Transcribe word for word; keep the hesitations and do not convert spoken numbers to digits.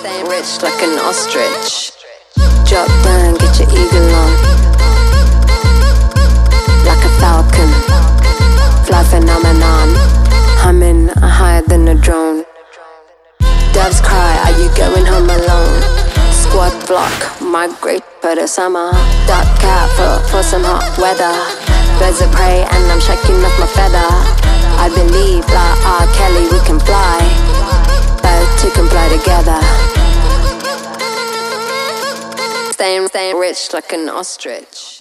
staying rich like an ostrich. Drop down, get your eagle on. Like a falcon, fly phenomenon. Humming higher than a drone. Doves cry, are you going home alone? Squad block, migrate for the summer. Dark cat for, for some hot weather. Birds of prey and I'm shaking off my feather. I believe like R. Kelly we can fly. Birds two can fly together. Staying, staying rich like an ostrich.